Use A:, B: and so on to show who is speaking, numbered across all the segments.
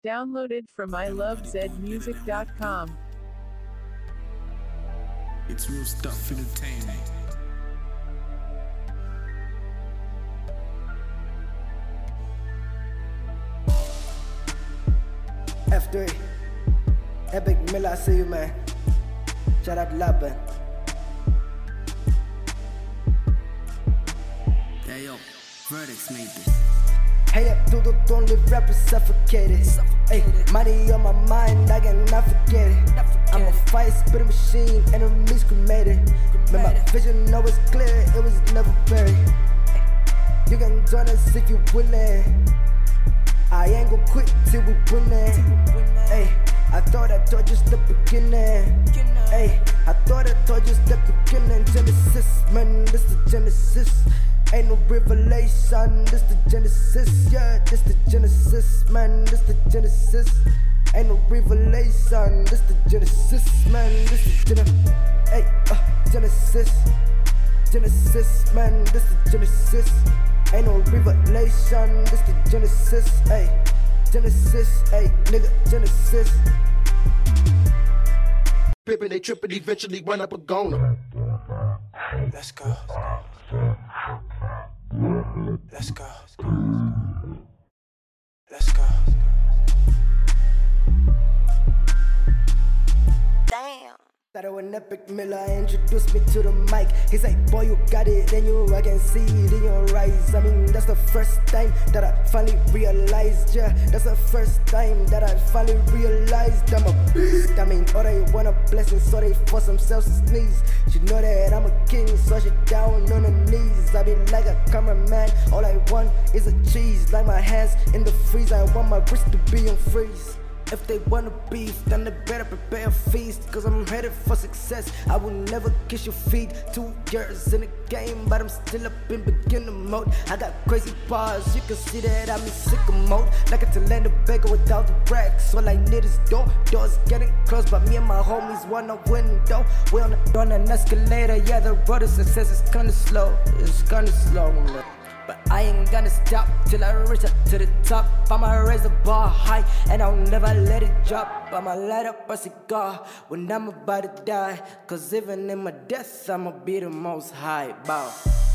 A: Downloaded from ilovezmusic.com.
B: It's real stuff entertainment.
C: F3 Epic Miller, I see you, man. Shout out to Laban.
B: Yeah, yo, Verdicts made this.
C: Hey up through the only rapper suffocated. Hey, money on my mind, I cannot forget it. I'm a fire spitting machine, enemies cremated. Man, my vision always clear, it was never buried. You can join us if you willing. I ain't gon' quit till we winning. Hey, I thought I told you the beginning. Hey, I thought I told you the beginning. Genesis, man, this the Genesis. Ain't no revelation, this the Genesis. Yeah, this the Genesis, man, this the Genesis. Ain't no revelation, this the Genesis, man, this the Genesis. Hey, Genesis, Genesis, man, this the Genesis. Ain't no revelation, this the Genesis. Hey, Genesis, hey, nigga, Genesis.
D: Pippin', they trippin', eventually run up a goner.
B: Let's go. Let's go. Let's go.
E: Damn.
C: Started when Epic Miller introduced me to the mic. He's like, boy, you got it, then I can see it in your eyes. I mean, that's the first time that I finally realized, yeah. That's the first time that I finally realized I'm a beast. I mean, all they want a blessing, so they force themselves to sneeze. She know that I'm a king, so she down on her knees. I be like a cameraman, all I want is a cheese. Like my hands in the freezer, I want my wrist to be on freeze. If they wanna beef, then they better prepare a feast. Cause I'm headed for success, I will never kiss your feet. 2 years in the game, but I'm still up in beginner mode. I got crazy bars, you can see that I'm in sicko mode. Like a Talenda beggar without the racks. All I need is doors getting closed, but me and my homies want a window. We on an escalator, yeah, the road to success is kinda slow. It's kinda slow, man. But I ain't gonna stop till I reach up to the top. I'ma raise the bar high and I'll never let it drop. I'ma light up a cigar when I'm about to die. Cause even in my death, I'ma be the most high. Bow.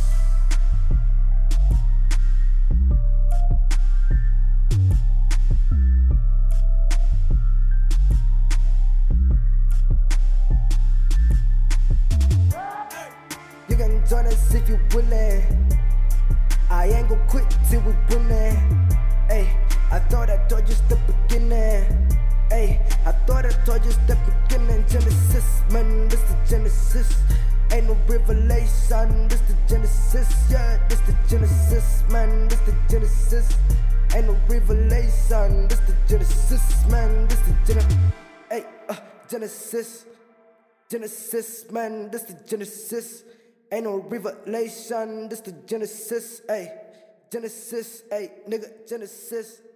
C: You can join us if you willing. I ain't gon' quit till we winning. Ay, I thought I told you the beginning. Ay, I thought I told you the beginning. Genesis, man, this the Genesis. Ain't no revelation, this the Genesis. Yeah, this the Genesis, man, this the Genesis. Ain't no revelation, this the Genesis, man, this the Genesis. Ay, Genesis, Genesis, man, this the Genesis. Ain't no revelation, this the Genesis, ayy. Genesis, ayy, nigga, Genesis.